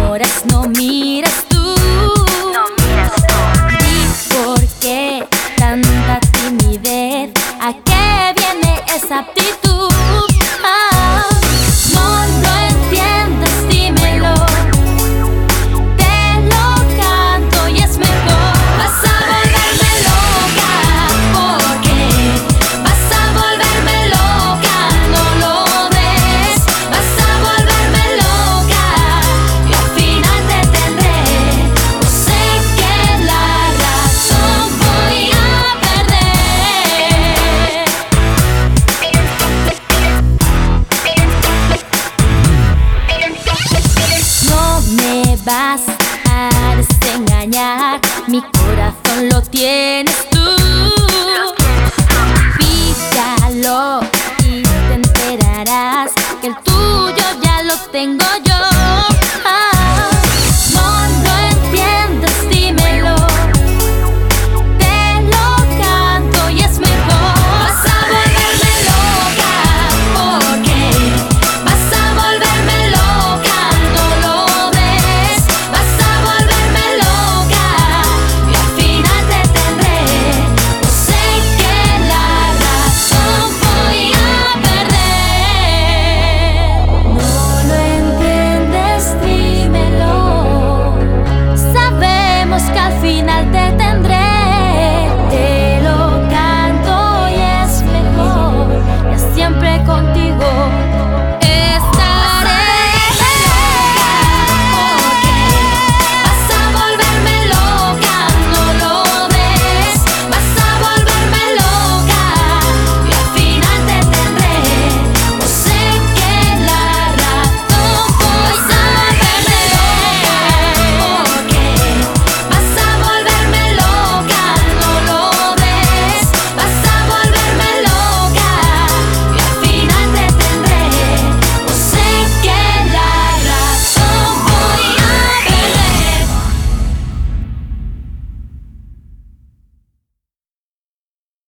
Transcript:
enamoras, no miras tú. No miras tú. ¿Y por qué tanta timidez? ¿A qué viene esa actitud? Ah, no lo entiendes, dímelo. Te lo canto y es mejor. Vas a volverme loca, porque vas a volverme loca, no lo ves. Vas a volverme loca y al final te tendré. No sé que la razón voy a perder. No me vas a desengañar, mi corazón lo tiene